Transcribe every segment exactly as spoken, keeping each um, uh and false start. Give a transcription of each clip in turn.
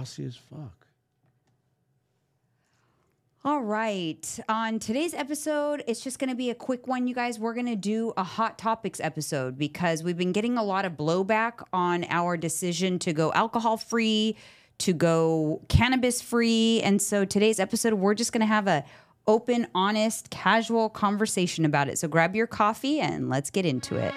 bossy as fuck. All right. On today's episode, it's just going to be a quick one, you guys. We're going to do a Hot Topics episode because we've been getting a lot of blowback on our decision to go alcohol-free, to go cannabis-free. And so today's episode, we're just going to have a open, honest, casual conversation about it. So grab your coffee and let's get into it.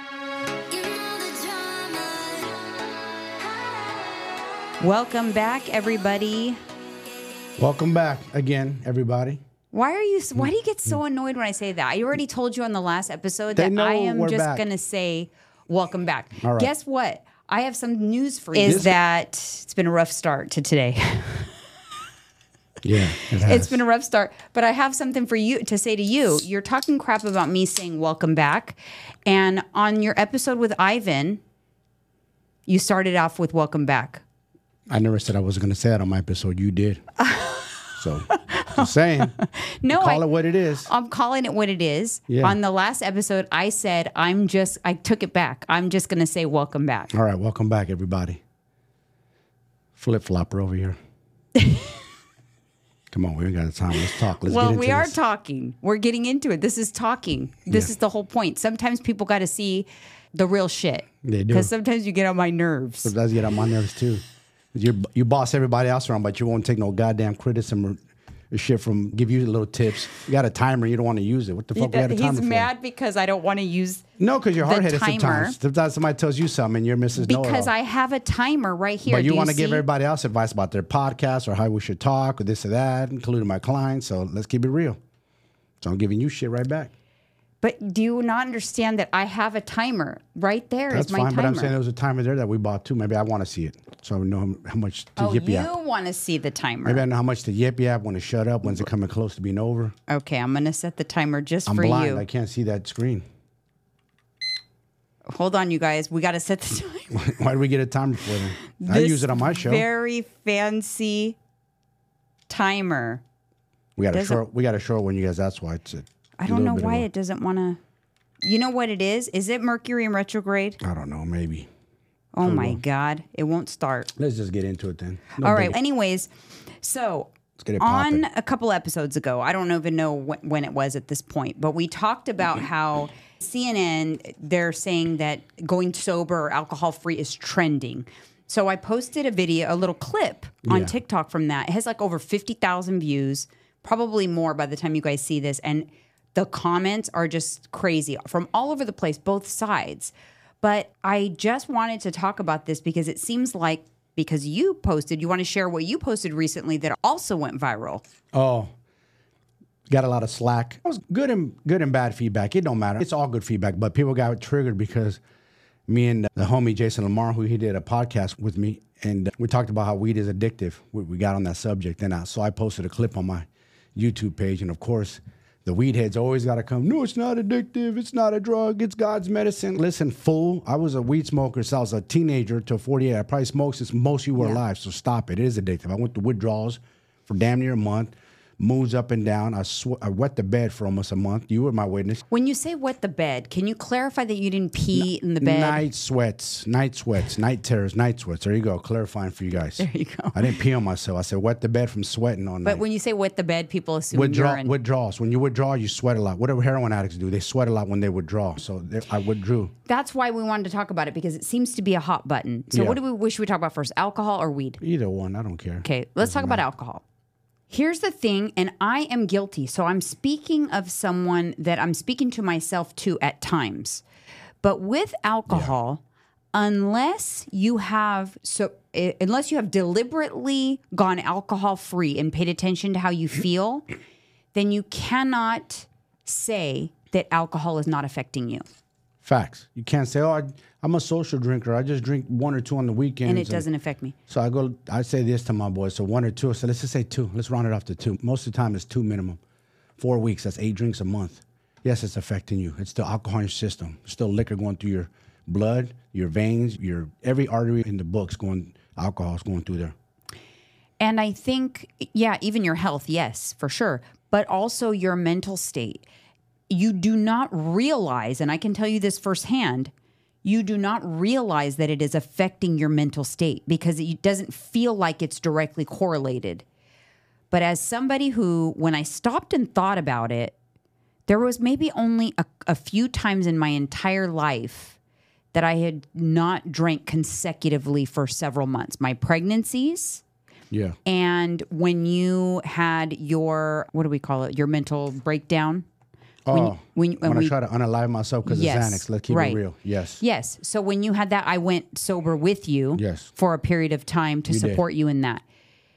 Welcome back, everybody. Welcome back again, everybody. Why are you? Why do you get so annoyed when I say that? I already told you on the last episode They that know I am we're just back. going to say welcome back. All right. Guess what? I have some news for you. Is This- that it's been a rough start to today. Yeah, it has. It's been a rough start, but I have something for you to say to you. You're talking crap about me saying welcome back, and on your episode with Ivan, you started off with welcome back. I never said I wasn't going to say that on my episode. You did. So, just saying. No, Call I, it what it is. I'm calling it what it is. Yeah. On the last episode, I said, I'm just, I took it back. I'm just going to say welcome back. All right, welcome back, everybody. Flip-flopper over here. Come on, we ain't got time. Let's talk. Let's Well, get into we are this. talking. We're getting into it. This is talking. This Yeah. is the whole point. Sometimes people got to see the real shit. They do. Because sometimes you get on my nerves. Sometimes you get on my nerves, too. You you boss everybody else around, but you won't take no goddamn criticism or, or shit from, give you little tips. You got a timer, you don't want to use it. What the fuck we got a timer He's for? mad because I don't want to use No, because you're the hard-headed timer. sometimes. Sometimes somebody tells you something and you're Missus Know-it-all. because I have a timer right here. But you Do want to give see? everybody else advice about their podcast or how we should talk or this or that, including my clients. So let's keep it real. So I'm giving you shit right back. But do you not understand that I have a timer right there? That's is my fine, timer. but I'm saying there was a timer there that we bought too. Maybe I want to see it. So I know how, how much to Oh, yip you yap. want to see the timer? Maybe I know how much to yip yap, when to shut up, when's it coming close to being over. Okay, I'm going to set the timer just I'm for blind. you. I can't see that screen. Hold on, you guys. We got to set the timer. Why do we get a timer for them? I This use it on my show. Very fancy timer. We got a doesn't- short. We got a short one, you guys. That's why it's. A I don't little know bit of why a- it doesn't want to. You know what it is? Is it Mercury in retrograde? I don't know. Maybe. Oh my God. It won't start. Let's just get into it then. No All right. biggie. Anyways, so Let's get it on popping. a couple episodes ago, I don't even know when, when it was at this point, but we talked about how C N N, they're saying that going sober or alcohol free is trending. So I posted a video, a little clip on Yeah. TikTok from that. It has like over fifty thousand views, probably more by the time you guys see this. And the comments are just crazy from all over the place, both sides. But I just wanted to talk about this because it seems like because you posted, you want to share what you posted recently that also went viral. Oh, got a lot of slack. It was good and good and bad feedback. It don't matter. It's all good feedback, but people got triggered because me and the homie Jason Lamar, who he did a podcast with me, and we talked about how weed is addictive. We, we got on that subject, and I, so I posted a clip on my YouTube page, and of course, the weed heads always got to come, no, it's not addictive. It's not a drug. It's God's medicine. Listen, fool, I was a weed smoker since I was a teenager till forty-eight. I probably smoked since most of you were alive, so stop it. It is addictive. I went through withdrawals for damn near a month, moons up and down. I, sw- I wet the bed for almost a month. You were my witness. When you say wet the bed, can you clarify that you didn't pee in the bed? Night sweats, night sweats, night terrors, night sweats. There you go, clarifying for you guys. There you go. I didn't pee on myself. I said wet the bed from sweating all night. But when you say wet the bed, people assume Withdraw, urine. withdrawals. When you withdraw, you sweat a lot. Whatever heroin addicts do, they sweat a lot when they withdraw. So they- I withdrew. That's why we wanted to talk about it because it seems to be a hot button. So Yeah. what do we wish we talk about first? Alcohol or weed? Either one, I don't care. Okay, let's talk about alcohol. Here's the thing, and I am guilty. So I'm speaking of someone that I'm speaking to myself too at times. But with alcohol, unless you have so eh, unless you have deliberately gone alcohol free and paid attention to how you feel, then you cannot say that alcohol is not affecting you. Facts. You can't say, oh, I, I'm a social drinker. I just drink one or two on the weekends. And it doesn't affect me. So I go, I say this to my boys. So one or two. So let's just say two. Let's round it off to two. Most of the time it's two minimum. Four weeks, that's eight drinks a month. Yes, it's affecting you. It's still alcohol in your system. There's still liquor going through your blood, your veins, your every artery in the book's going, alcohol's going through there. And I think, yeah, even your health, yes, for sure. But also your mental state. You do not realize, and I can tell you this firsthand, you do not realize that it is affecting your mental state because it doesn't feel like it's directly correlated. But as somebody who, when I stopped and thought about it, there was maybe only a, a few times in my entire life that I had not drank consecutively for several months. My pregnancies. Yeah. And when you had your, what do we call it? Your mental breakdown. Oh, when, when, when, when we, I try to unalive myself because yes, of Xanax. Let's keep right. it real. Yes. Yes. So when you had that, I went sober with you yes. for a period of time to you support did. you in that.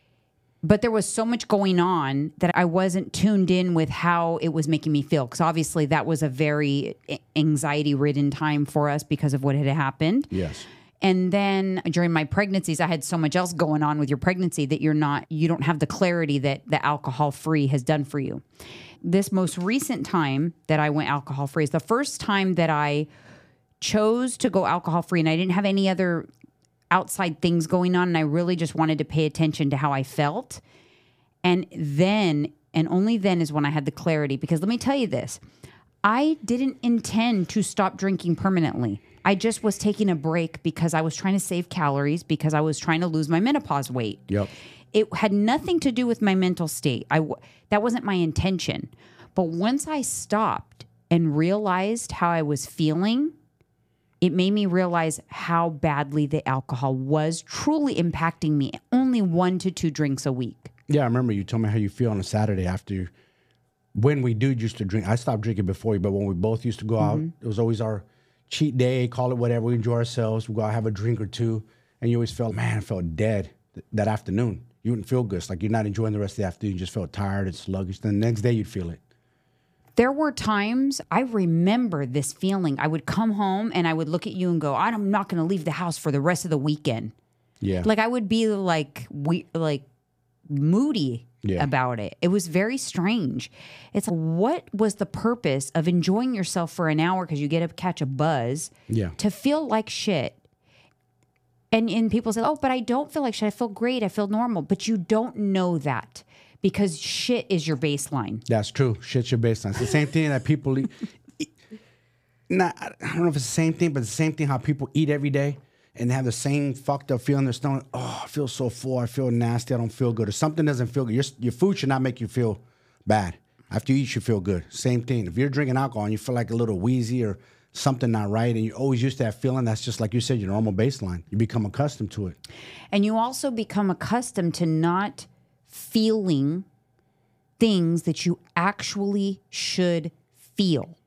But there was so much going on that I wasn't tuned in with how it was making me feel. Because obviously that was a very anxiety-ridden time for us because of what had happened. Yes. And then during my pregnancies, I had so much else going on with your pregnancy that you're not, you don't have the clarity that the alcohol-free has done for you. This most recent time that I went alcohol-free is the first time that I chose to go alcohol-free, and I didn't have any other outside things going on, and I really just wanted to pay attention to how I felt. And then, and only then is when I had the clarity, because let me tell you this, I didn't intend to stop drinking permanently. I just was taking a break because I was trying to save calories, because I was trying to lose my menopause weight. Yep. It had nothing to do with my mental state. I w- that wasn't my intention. But once I stopped and realized how I was feeling, it made me realize how badly the alcohol was truly impacting me. Only one to two drinks a week. Yeah, I remember you told me how you feel on a Saturday after, when we do used to drink. I stopped drinking before you, but when we both used to go out, Mm-hmm. it was always our cheat day, call it whatever. We enjoy ourselves. We go out, have a drink or two. And you always felt, man, I felt dead th- that afternoon. You wouldn't feel good. It's like you're not enjoying the rest of the afternoon. You just felt tired and sluggish. Then the next day you'd feel it. There were times, I remember this feeling. I would come home and I would look at you and go, I'm not going to leave the house for the rest of the weekend. Yeah. Like I would be like, we, like moody Yeah. about it. It was very strange. It's like, what was the purpose of enjoying yourself for an hour because you get to catch a buzz Yeah. to feel like shit? And, and people say, oh, but I don't feel like shit. I feel great. I feel normal. But you don't know that because shit is your baseline. That's true. Shit's your baseline. It's the same thing that people eat. eat- Nah, I don't know if it's the same thing, but it's the same thing how people eat every day and they have the same fucked up feeling in their stomach. Oh, I feel so full. I feel nasty. I don't feel good. Or something doesn't feel good. Your, your food should not make you feel bad. After you eat, you feel good. Same thing. If you're drinking alcohol and you feel like a little wheezy or something not right, and you're always used to that feeling, that's just like you said, your normal baseline. You become accustomed to it. And you also become accustomed to not feeling things that you actually should feel.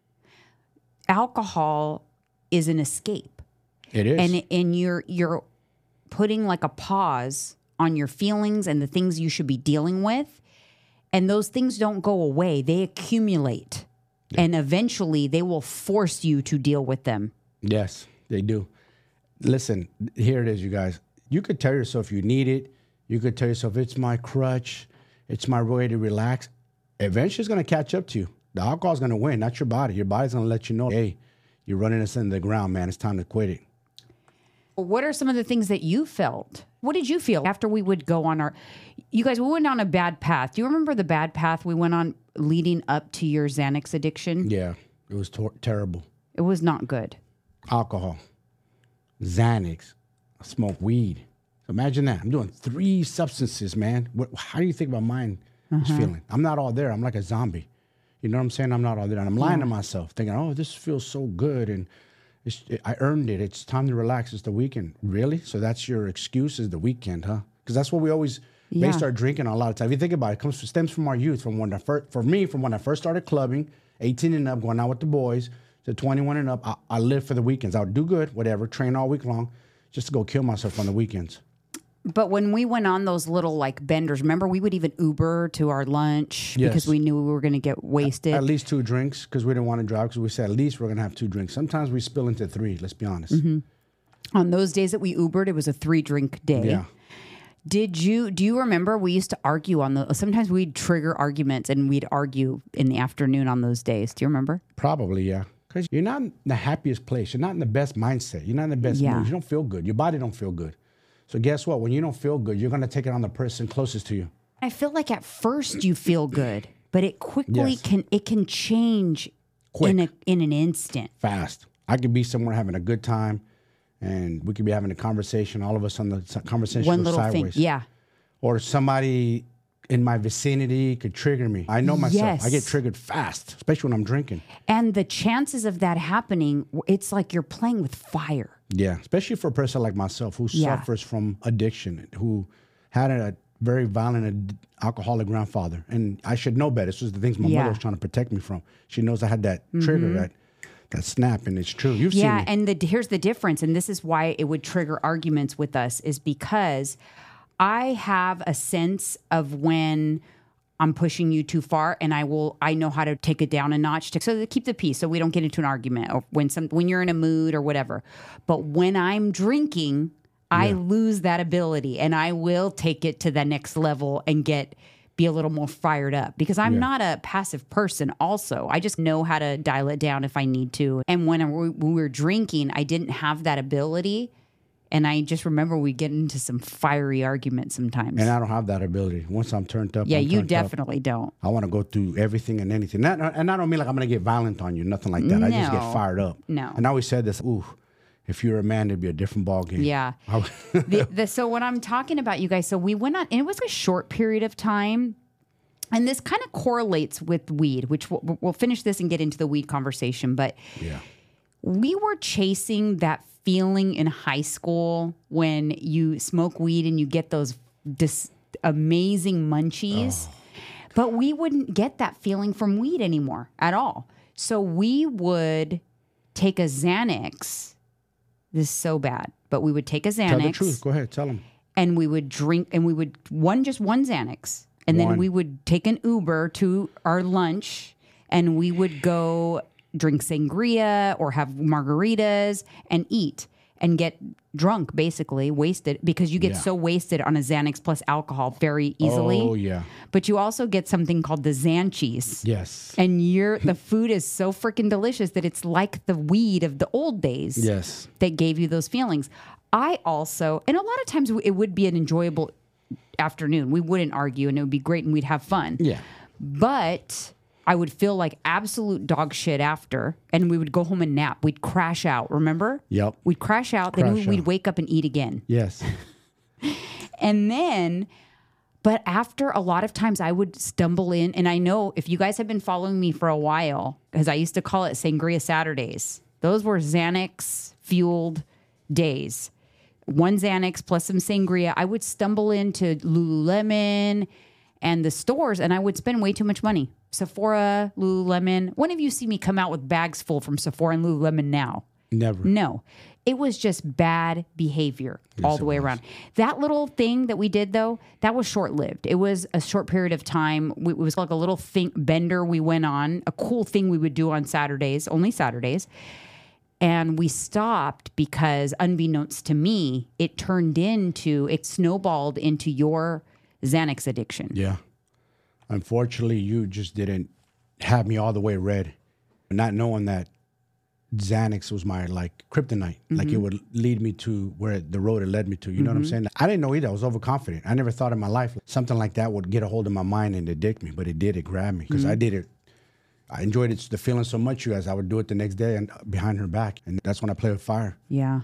Alcohol is an escape. It is. And and you're you're putting like a pause on your feelings and the things you should be dealing with. And those things don't go away. They accumulate. Yeah. And eventually they will force you to deal with them. Yes, they do. Listen, here it is, you guys. You could tell yourself you need it. You could tell yourself, it's my crutch. It's my way to relax. Eventually it's going to catch up to you. The alcohol is going to win, not your body. Your body's going to let you know, hey, you're running this into the ground, man. It's time to quit it. What are some of the things that you felt? What did you feel after we would go on our... You guys, we went on a bad path. Do you remember the bad path we went on leading up to your Xanax addiction? Yeah, it was tor- terrible. It was not good. Alcohol, Xanax, I smoke weed. So imagine that. I'm doing three substances, man. What, how do you think about mine is Uh-huh. feeling? I'm not all there. I'm like a zombie. You know what I'm saying? I'm not all there. And I'm lying to myself, thinking, oh, this feels so good. And it's, it, I earned it. It's time to relax. It's the weekend. Really? So that's your excuse, is the weekend, huh? Because that's what we always Yeah. based our drinking on a lot of time. If you think about it, it comes stems from our youth. From when I first, for me, from when I first started clubbing, eighteen and up, going out with the boys, to twenty-one and up, I, I lived for the weekends. I would do good, whatever, train all week long, just to go kill myself on the weekends. But when we went on those little like benders, remember we would even Uber to our lunch Yes. because we knew we were going to get wasted. At least two drinks, because we didn't want to drive, because we said at least we're going to have two drinks. Sometimes we spill into three, let's be honest. Mm-hmm. On those days that we Ubered, it was a three drink day. Yeah. Did you, do you remember we used to argue on the, sometimes we'd trigger arguments and we'd argue in the afternoon on those days. Do you remember? Probably, yeah. Because you're not in the happiest place. You're not in the best mindset. You're not in the best Yeah. mood. You don't feel good. Your body don't feel good. So guess what? When you don't feel good, you're going to take it on the person closest to you. I feel like at first you feel good, but it quickly Yes. can, it can change Quick. in a, in an instant. Fast. I could be somewhere having a good time, and we could be having a conversation. All of us on the s- conversation One goes little sideways. thing. Yeah. Or somebody in my vicinity could trigger me. I know myself. I get Yes. triggered fast, especially when I'm drinking. And the chances of that happening, it's like you're playing with fire. Yeah, especially for a person like myself who Yeah. suffers from addiction, who had a very violent ad- alcoholic grandfather. And I should know better. This was the things my Yeah. mother was trying to protect me from. She knows I had that trigger, that that snap, and it's true. You've Yeah, seen me. and the, here's the difference, and this is why it would trigger arguments with us, is because I have a sense of when I'm pushing you too far, and I will. I know how to take it down a notch to so to keep the peace, so we don't get into an argument, or when some when you're in a mood or whatever. But when I'm drinking, I lose that ability, and I will take it to the next level and get. Be a little more fired up because I'm Yeah. not a passive person. Also, I just know how to dial it down if I need to. And when, I, when we were drinking, I didn't have that ability, and I just remember we get into some fiery arguments sometimes. And I don't have that ability. Once I'm turned up, yeah, I'm you turned up. definitely don't. I want to go through everything and anything. Not, and I don't mean like I'm going to get violent on you, nothing like that. I just get No. fired up. No. And I always said this, ooh, if you're a man, it'd be a different ball game. Yeah. the, the, so when I'm talking about you guys, so we went on, and it was a short period of time. And this kind of correlates with weed, which we'll, we'll finish this and get into the weed conversation. But Yeah. we were chasing that feeling in high school when you smoke weed and you get those dis- amazing munchies. Oh. But we wouldn't get that feeling from weed anymore at all. So we would take a Xanax. This is so bad, but we would take a Xanax. Tell the truth. Go ahead. Tell them. And we would drink, and we would one just one Xanax, and then One. we would take an Uber to our lunch, and we would go drink sangria or have margaritas and eat and get drunk, basically wasted, because you get Yeah. so wasted on a Xanax plus alcohol very easily. Oh, yeah. But you also get something called the Xanchies. Yes. And you're, the food is so freaking delicious that it's like the weed of the old days Yes. that gave you those feelings. I also, and a lot of times it would be an enjoyable afternoon. We wouldn't argue and it would be great and we'd have fun. Yeah. But I would feel like absolute dog shit after, and we would go home and nap. We'd crash out, remember? Yep. We'd crash out, then Crash we'd out. wake up and eat again. Yes. And then, but after a lot of times I would stumble in, and I know if you guys have been following me for a while, because I used to call it Sangria Saturdays. Those were Xanax fueled days. One Xanax plus some sangria. I would stumble into Lululemon and the stores, and I would spend way too much money. Sephora, Lululemon. When have you seen me come out with bags full from Sephora and Lululemon now? Never. No. It was just bad behavior all the it way was. around. That little thing that we did, though, that was short-lived. It was a short period of time. We, it was like a little thing, bender we went on, a cool thing we would do on Saturdays, only Saturdays. And we stopped because, unbeknownst to me, it turned into, it snowballed into your Xanax addiction. Yeah. Unfortunately, you just didn't have me all the way red. Not knowing that Xanax was my like kryptonite. Like it would lead me to where the road it led me to. You know what I'm saying? I didn't know either. I was overconfident. I never thought in my life something like that would get a hold of my mind and addict me, but it did. It grabbed me because I did it. I enjoyed it, the feeling so much, you guys. I would do it the next day and behind her back, and that's when I play with fire. Yeah.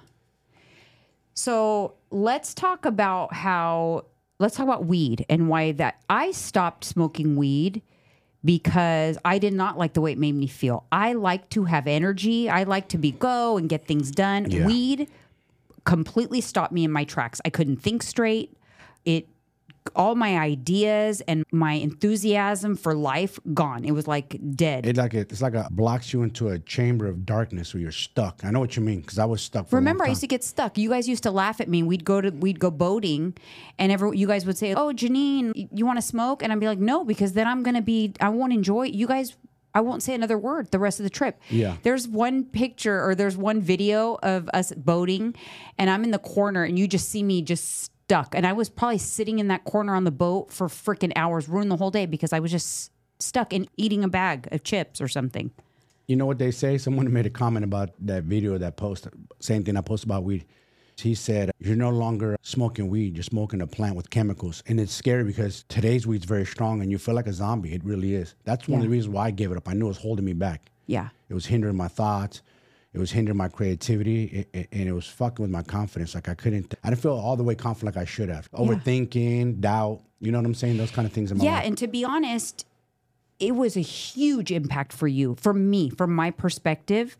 So let's talk about how, let's talk about weed and why that I stopped smoking weed because I did not like the way it made me feel. I like to have energy. I like to be go and get things done. Yeah. Weed completely stopped me in my tracks. I couldn't think straight. It, all my ideas and my enthusiasm for life gone. It was like dead. It like it, it's like a blocks you into a chamber of darkness where you're stuck. I know what you mean because I was stuck. For Remember, a I long used to time. get stuck. You guys used to laugh at me. We'd go to we'd go boating, and every you guys would say, "Oh, Janine, you want to smoke?" And I'd be like, "No," because then I'm gonna be. I won't enjoy. You guys, I won't say another word the rest of the trip. Yeah. There's one picture or there's one video of us boating, and I'm in the corner, and you just see me just stuck. And I was probably sitting in that corner on the boat for freaking hours, ruined the whole day because I was just stuck and eating a bag of chips or something. You know what they say? Someone made a comment about that video, that post, same thing I posted about weed. He said, you're no longer smoking weed, you're smoking a plant with chemicals. And it's scary because today's weed's very strong and you feel like a zombie. It really is. That's one of Yeah. the reasons why I gave it up. I knew it was holding me back. Yeah. It was hindering my thoughts. It was hindering my creativity, it, it, and it was fucking with my confidence. Like I couldn't, I didn't feel all the way confident like I should have. Overthinking, doubt, you know what I'm saying? Those kind of things in my Yeah, life. and to be honest, it was a huge impact for you, for me, from my perspective.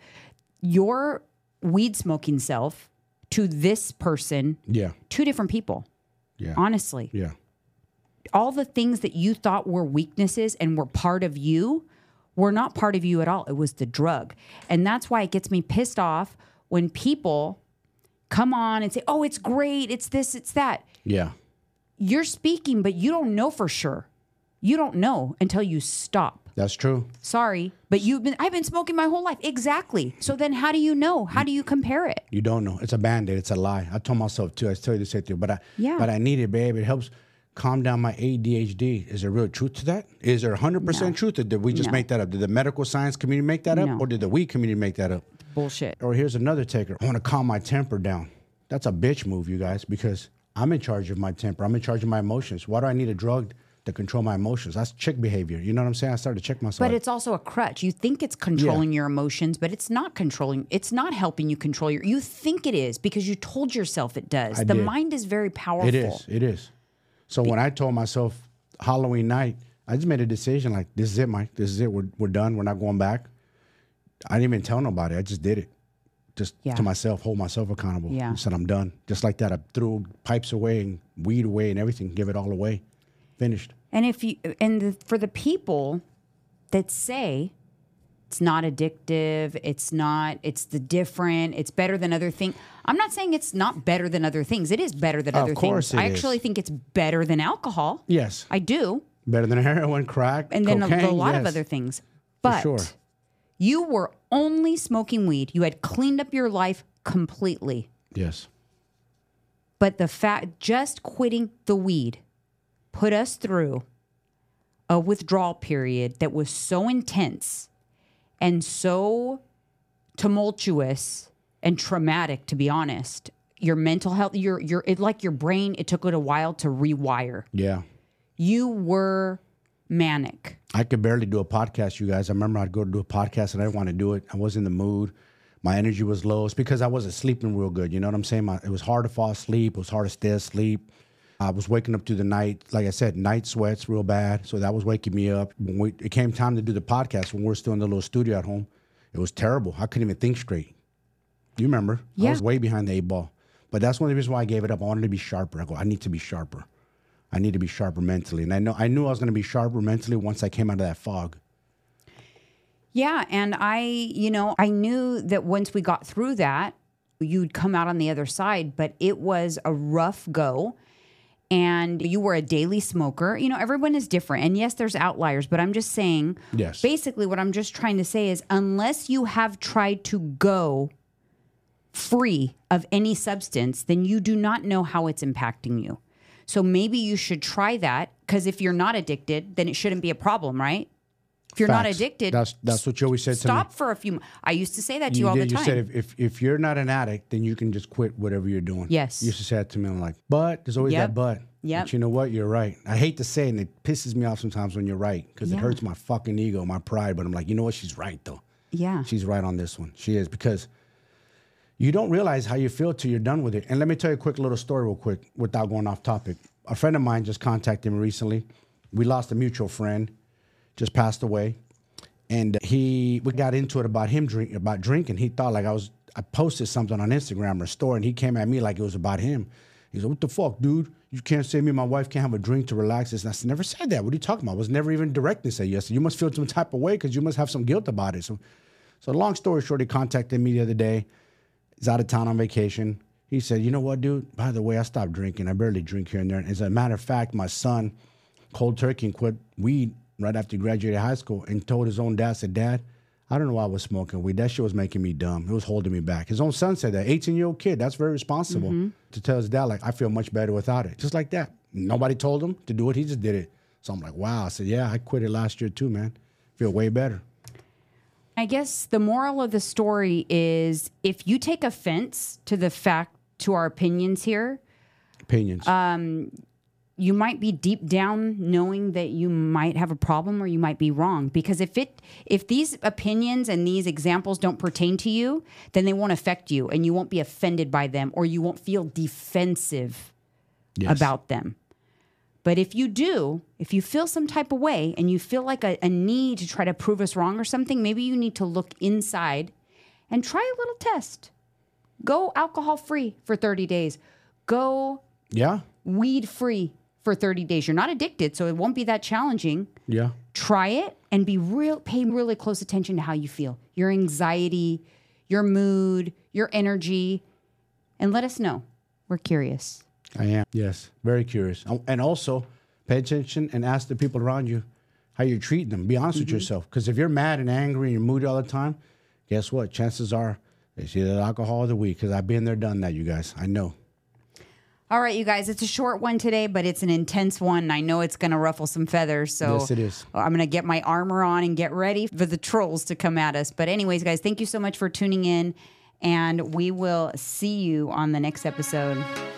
Your weed smoking self to this person, Yeah. two different people. Yeah. Honestly. Yeah. All the things that you thought were weaknesses and were part of you were not part of you at all. It was the drug. And that's why it gets me pissed off when people come on and say, oh, it's great, it's this, it's that. Yeah. You're speaking, but you don't know for sure. You don't know until you stop. That's true. Sorry, but you've been I've been smoking my whole life. Exactly. So then how do you know? How do you compare it? You don't know. It's a band-aid. It's a lie. I told myself too. I tell you the same thing. But I Yeah. but I need it, babe. It helps calm down my A D H D. Is there real truth to that? Is there one hundred percent No. truth? Or did we just No. make that up? Did the medical science community make that up? No. Or did the weed community make that up? Bullshit. Or here's another taker. I want to calm my temper down. That's a bitch move, you guys, because I'm in charge of my temper. I'm in charge of my emotions. Why do I need a drug to control my emotions? That's chick behavior. You know what I'm saying? I started to check myself. But it's also a crutch. You think it's controlling your emotions, but it's not controlling. It's not helping you control your. You think it is because you told yourself it does. I the did. mind is very powerful. It is. It is. So when I told myself Halloween night, I just made a decision like, this is it, Mike. This is it. We're, we're done. We're not going back. I didn't even tell nobody. I just did it. Just Yeah. to myself, hold myself accountable. Yeah. I said, I'm done. Just like that. I threw pipes away and weed away and everything. Give it all away. Finished. And if you and the, for the people that say it's not addictive, it's not, it's the different, it's better than other things. I'm not saying it's not better than other things. It is better than Of other course things. it I is. actually think it's better than alcohol. Yes. I do. Better than heroin, crack, And then a, cocaine, a lot of yes. other things. But sure. you were only smoking weed. You had cleaned up your life completely. Yes. But the fact, just quitting the weed put us through a withdrawal period that was so intense and so tumultuous and traumatic, to be honest. Your mental health, your your it like your brain, it took it a while to rewire. Yeah. You were manic. I could barely do a podcast, you guys. I remember I'd go to do a podcast and I didn't want to do it. I wasn't in the mood. My energy was low. It's because I wasn't sleeping real good. You know what I'm saying? My, it was hard to fall asleep. It was hard to stay asleep. I was waking up through the night. Like I said, night sweats real bad. So that was waking me up. When we, it came time to do the podcast, when we were still in the little studio at home, it was terrible. I couldn't even think straight. You remember? Yeah. I was way behind the eight ball. But that's one of the reasons why I gave it up. I wanted to be sharper. I go, I need to be sharper. I need to be sharper mentally. And I know I knew I was going to be sharper mentally once I came out of that fog. Yeah, and I, you know, I knew that once we got through that, you'd come out on the other side, but it was a rough go. And you were a daily smoker. You know, everyone is different. And yes, there's outliers, but I'm just saying, Yes. basically what I'm just trying to say is unless you have tried to go free of any substance, then you do not know how it's impacting you. So maybe you should try that, because if you're not addicted, then it shouldn't be a problem, right? If you're not Facts. addicted, That's that's what you always said to me. stop for a few. I used to say that to you, all did. the time. You said if, if if you're not an addict, then you can just quit whatever you're doing. Yes. You used to say that to me. I'm like, but there's always Yep. that but. Yep. But you know what? You're right. I hate to say it, and it pisses me off sometimes when you're right, because Yeah. it hurts my fucking ego, my pride. But I'm like, you know what? She's right though. Yeah. She's right on this one. She is, because you don't realize how you feel till you're done with it. And let me tell you a quick little story real quick without going off topic. A friend of mine just contacted me recently. We lost a mutual friend, just passed away. And he, we got into it about him drink, about drinking. He thought like I was, I posted something on Instagram or story, and he came at me like it was about him. He said, "What the fuck, dude? You can't say me and my wife can't have a drink to relax this." And I said, "Never said that. What are you talking about?" I was never even directly say yes. You must feel some type of way because you must have some guilt about it. So, so long story short, he contacted me the other day. He's out of town on vacation. He said, "You know what, dude? By the way, I stopped drinking. I barely drink here and there. And as a matter of fact, my son, cold turkey, and quit weed right after he graduated high school and told his own dad, said, 'Dad, I don't know why I was smoking weed. That shit was making me dumb. It was holding me back.'" His own son said that. eighteen-year-old kid. That's very responsible to tell his dad, like, "I feel much better without it." Just like that. Nobody told him to do it. He just did it. So I'm like, wow. I said, yeah, I quit it last year too, man. Feel way better. I guess the moral of the story is if you take offense to the fact, to our opinions here, Opinions. you might be deep down knowing that you might have a problem or you might be wrong. Because if it if these opinions and these examples don't pertain to you, then they won't affect you and you won't be offended by them or you won't feel defensive yes. about them. But if you do, if you feel some type of way and you feel like a, a need to try to prove us wrong or something, maybe you need to look inside and try a little test. Go alcohol free for thirty days. Go yeah. weed free for thirty days. You're not addicted, so it won't be that challenging. Yeah. Try it and be real, pay really close attention to how you feel, your anxiety, your mood, your energy, and let us know. We're curious. I am. Yes. Very curious. And also pay attention and ask the people around you how you're treating them. Be honest mm-hmm. with yourself. Because if you're mad and angry and you're moody all the time, guess what? Chances are it's either alcohol or the weed. Because I've been there, done that, you guys. I know. All right, you guys. It's a short one today, but it's an intense one. I know it's going to ruffle some feathers. So yes, it is. I'm going to get my armor on and get ready for the trolls to come at us. But anyways, guys, thank you so much for tuning in. And we will see you on the next episode.